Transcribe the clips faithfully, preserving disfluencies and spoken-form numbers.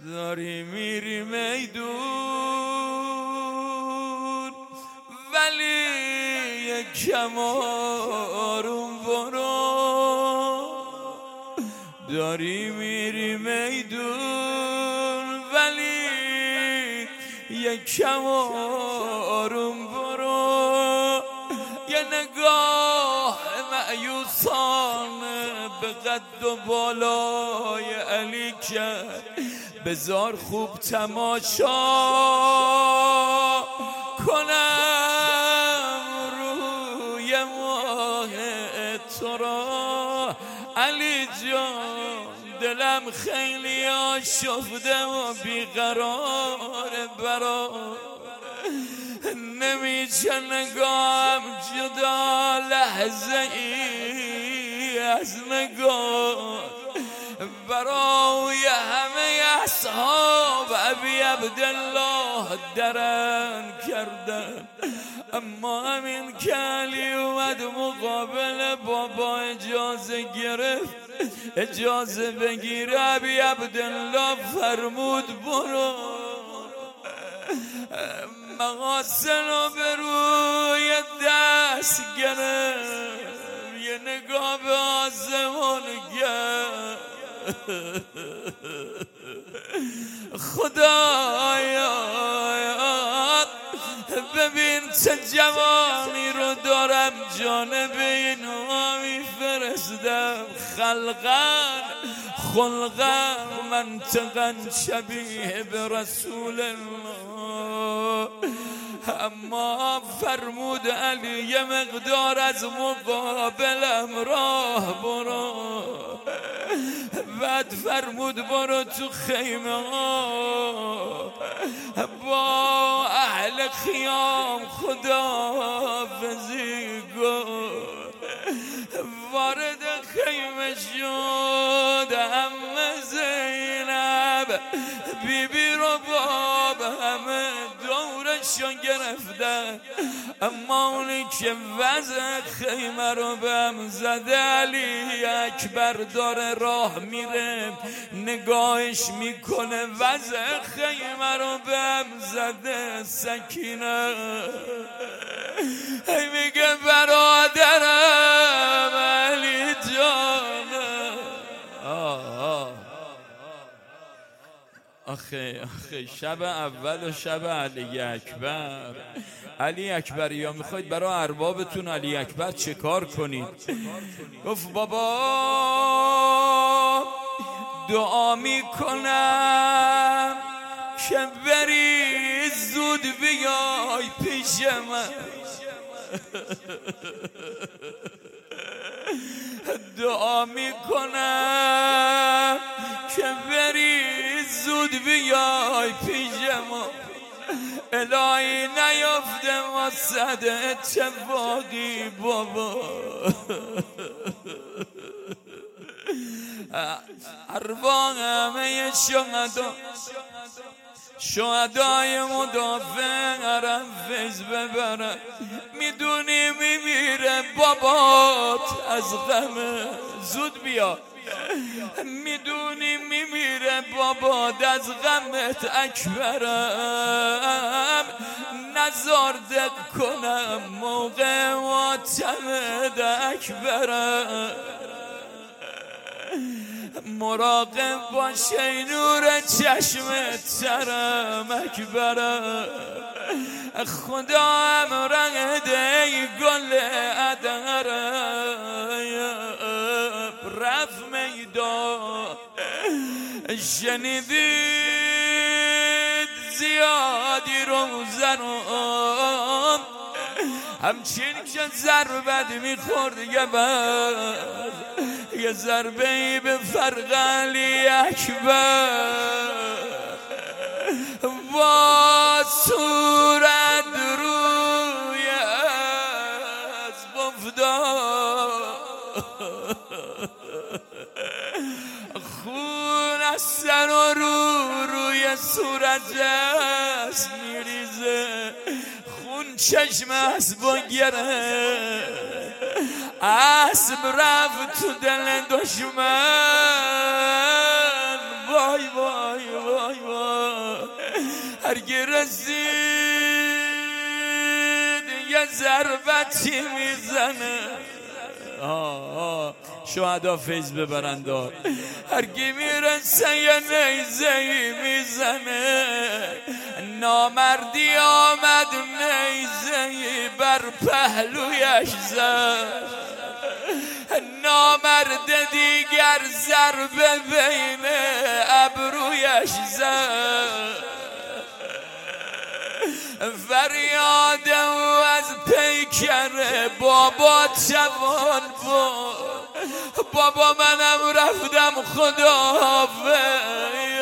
داری میری میدون ولی یکم آروم برو. داری میری میدون ولی یکم آروم برو. یه نگاه مأیوسانه به قد و بالای علی کرد، بذار خوب تماشا کنم روی ماه تو را. علی جان دلم خیلی آشفته و بیقراره برا، نمیشه نگاهم جدا لحظه ای از نگاه. برای همه اصحاب ابی عبدالله درن کردن، اما همین که علی اومد مقابل بابا اجازه گرفت، اجازه بگیر ابی عبدالله فرمود برو. مقاسن رو به روی دست گرفت، یه نگاه به آسمان کرد. خدایا ببین چه جوانی رو دارم جانب اینها میفرستم، خلقن خلقن منطقا شبیه به رسول الله. اما فرمود علی یه مقدار از مقابلم راه برو، بعد فرمود برو تو خیمه ها با اهل خیام خداحافظی کن. وارد خیمه شد، همه زینب بی بی رو باب همه دورشو گرفتن، اما اونی که وضع خیمه رو به هم زده علی اکبر داره راه میره، نگاهش میکنه وضع خیمه رو به هم زده. سکینه هی میگه برادرم علی جانم. آخه آخه شب اول و شب علی اکبر. علی اکبر یا میخواید برای اربابتون علی اکبر چه کار کنید؟ گفت بابا دعا میکنم که بری زود بیای پیش من. دعا میکنم که بری زود بیای پیش ما، الهی نیفته واسد اتفاقی بابا. ارواح همه شهدا شهدای مدافع عرب فیض ببرن. میدونی میمیره بابات از غم، زود بیا. میدونی میمیره بابات از غمت اکبرم، نزار دق کنم موقع ماتمت اکبرم. مراقب باش ای نور چشمت ترم اکبرم. خدا امره ده ای گل ادرم، رفت میدان شنیدید زیادی روزنم، همچین که ضربت میخورد یه بر یه ضربه ای به فرق علی اکبر با صورت روی از افتاد، خون از سر و رو روی صورتش میریزه، خون چشم اسبو گرفت، اسب رفت تو دل دشمن با وای وای وای وای هرگی رسید یه ضربتی میزنه شهدا فیض ببرند هرگی میرسه یه نیزهی میزنه نامردی آمد نیزهی بر پهلویش زد نامرد دیگر ضربه بین ابرویش زد فریاد او از پیکر بابا جوان بود بابا منم رفتم خداحافظ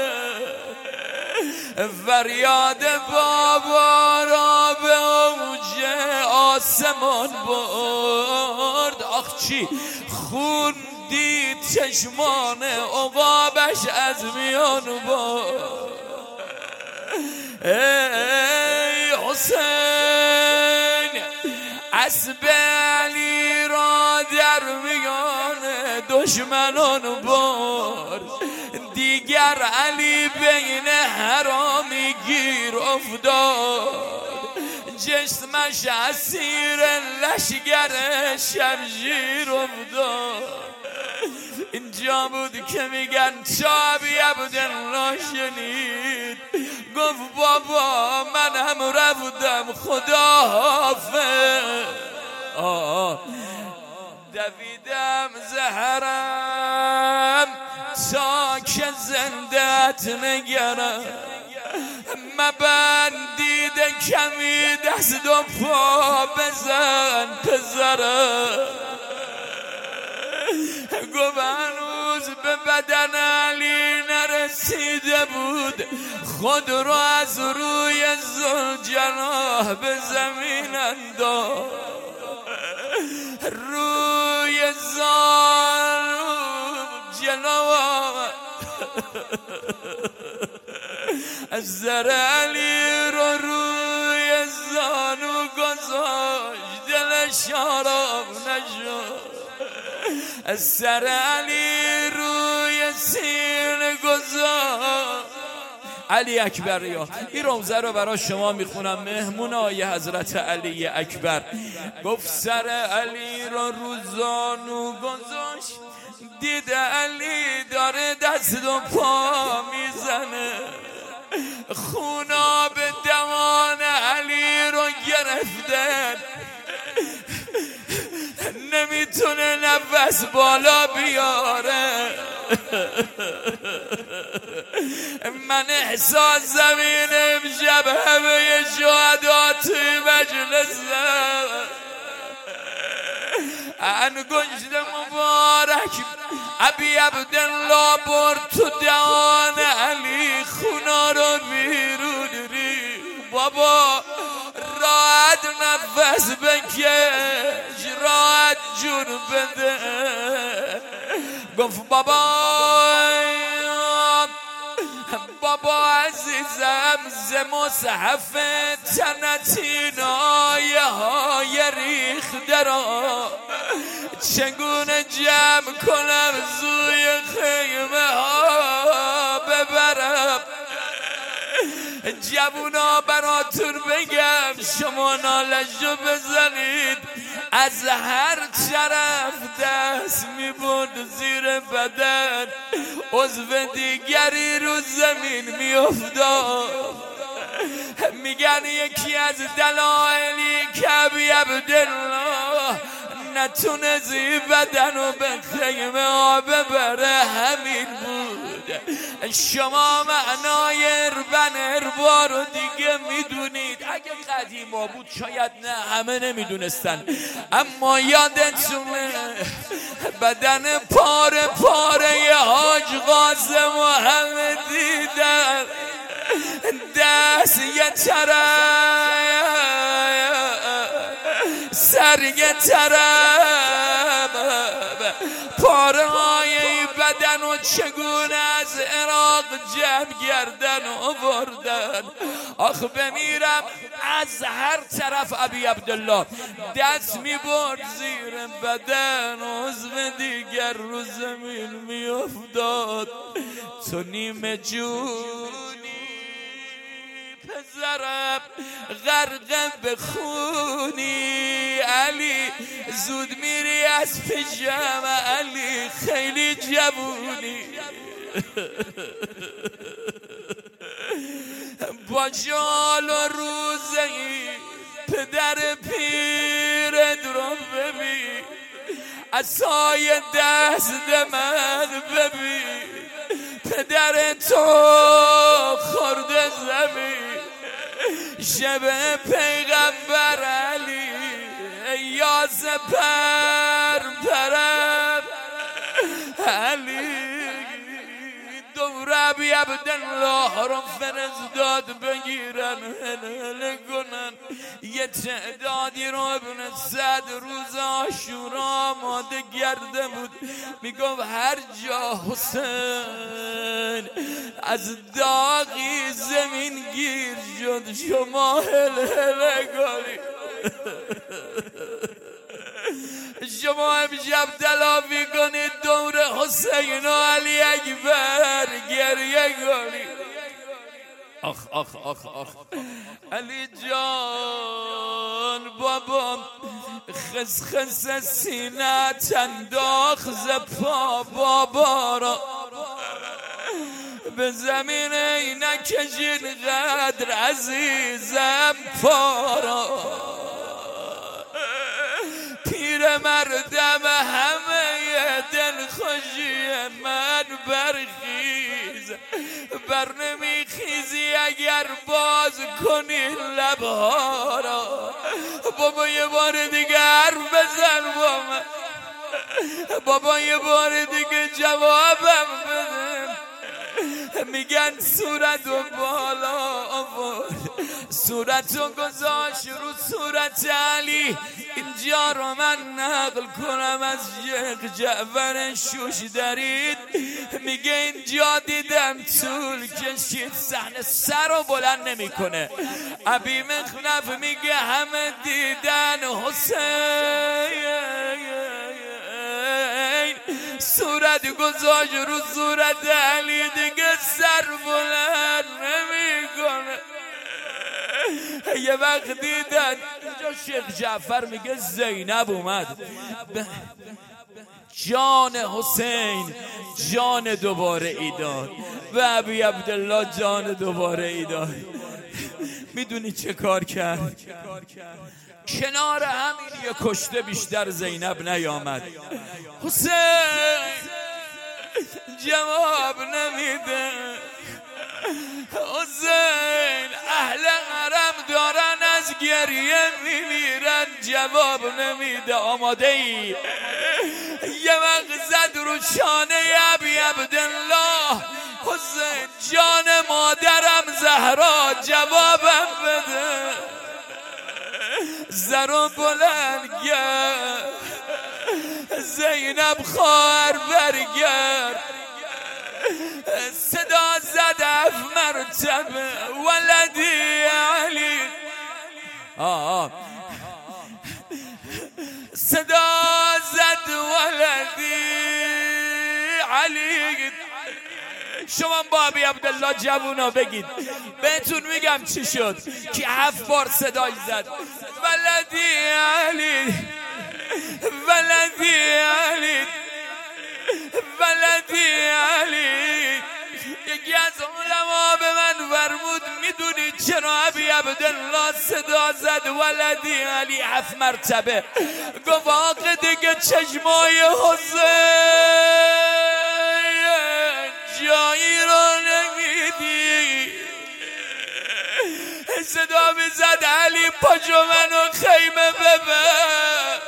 فریاد بابا را به اوج آسمان برد آخ چی خون دید چشمان عقابش از میان برد ای حسین اسب علی را در میان دشمنان برد دیگر علی بین حرامی گیر افتاد جسمش اسیر لشگر شمشیر افتاد اینجا بود که میگن چابی عبدالله شنید گفت بابا من هم رفتم خداحافظ دویدم زهرم تا که زندت نگرم مبندید کمی دست و پا بزن پسرم گفت هنوز به بدن علی نرسیده بود خود رو از روی ذوالجلال به زمین انداخت روی ذوالجلال از سر علی رو روی زانو گذاشت دلش آرام نشد از سر علی روی سینه گذاشت علی اکبر یا این روزه رو برای شما میخونم مهمون آیه حضرت علی اکبر گفت سر علی رو رو زانو گذاشت دید علی داره دست و پا میزنه خونا به دهان علی رو گرفتن نمیتونه نفس بالا بیاره من احساس زمین امشب همه شهدا توی مجلسم انگشت مبارک ابی عبدالله برد تو دهان علی خونا رو بیرون ری بابا راحت نفس بکش راحت جون بده گفت بابا بابا عزیزم ز مصحف تنتین آیه های ریخته را چگونه جمع کنم زوی خیمه ها ببرم جوونا براتون بگم شما نالشو بزنید از هر طرف دست میبرد زیر بدن عضو دیگری رو زمین میافتاد میگن یکی از دلایلی که ابی عبدالله نتونستی بدن و به خیمه ها ببره همین بود شما معنای اربن اربا رو دیگه میدونید اگه قدیما بود شاید نه همه نمیدونستن اما یادتونه بدن پاره پاره حاج قاسم و همه دیدن دست یه طرف سر یه طرف پاره های بدن و چگونه از عراق جمع گردن آوردن. آخ بمیرم از هر طرف ابی عبدالله دست میبرد زیر بدن، عضو دیگر رو زمین میافتاد. تو نیمه جونی پسرم غرق بخونی، علی زود میری از پیشم، علی خیلی جوونی. با جال و روزی پدر پیرت رو ببین، عصای دست من ببین، پدر تو خورده زمین. شب پیغمبر علی یا سپر پرم علی، دور ابی عبدالله رو فرستاد بگیرن هل کنن. یه تعدادی رو ابن سعد روز عاشورا آماده کرده بود، میگفت هر جا حسین از داغی زمین گیر شد شما هل هل کنید. شما امشب تلافی کنید دور حسین و علی اکبر گریه کنید. آخ آخ آخ آخ علی جان بابا خس خس سینت انداخت ز پا بابا را، به زمین نکشید قدر عزیزم پارا. پیر مردم همه دل خوشی من برخیز، بر نمیخیزی اگر باز کنی لبها را. بابا یه بار دیگه حرف بزن با من، بابا یه بار دیگه جوابم بده. میگن صورت و بالا آورد، صورت و گذاشت رو صورت علی. اینجا رو من نقل کنم از یک جعفر شوش درید، میگه اینجا دیدم طول کشید صحنه سر رو بلند نمیکنه. ابی مخلف میگه همه دیدن حسین، صورت گذاشت رو صورت علی، دیگه سر بلند نمیکنه. یه وقت دیدن اینجا شیخ جعفر میگه زینب اومد، جان حسین جان دوباره ایداد و ابی عبدالله جان دوباره ایداد. میدونی چه کار کرد؟ کنار همین یه کشته بیشتر زینب نیامد. حسین جواب نمیده، حسین اهل حرم دارن از گریه میمیرن، جواب نمیده. آماده ای؟ یه وقت زد رو شانه ابی عبدالله، حسین جان مادرم زهرا جوابم بده. زرو بلند گرد زینب خواهر برگرد، صدا زد اف مرتبه ولدی علی. آه آه. صدا زد ولدی علی. شما با ابی عبدالله جوونا بگید بهتون میگم چی شد که هفت بار صدای زد ولدی علی ولدی علی ولدی علی. یکی از علما به من فرمود میدونی چرا ابی عبدالله صدا زد ولدی علی هفت مرتبه؟ گفت آقا دیگه چشمای حسین جایی رو نمیدی. صدا میزد علی پاجو منو خیمه ببر،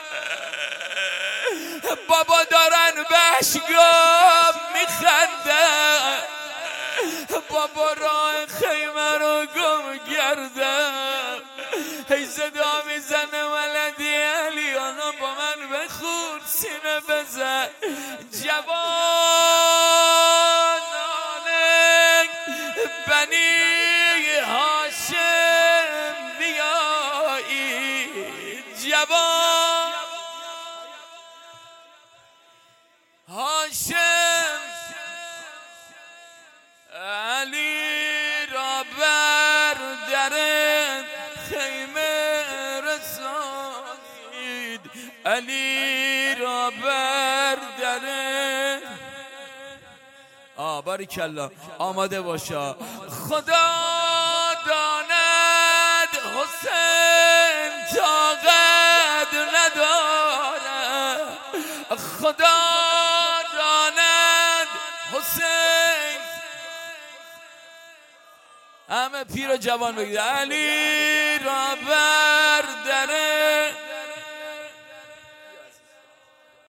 بابا دارن بشگاه میخندن، بابا راه خیمه رو گم کردم. هی صدا میزنه ولدی علی، آنا با من بخون خور سینه بزن جوانان بنی هاشم بیایید جوان هاشم علی را بر در خیمه رسانید علی را بر در آ باریکالله آماده باشا خدا داند حسین طاقت نداره خدا داند حسین همه پیر و جوان بگید علی را بر در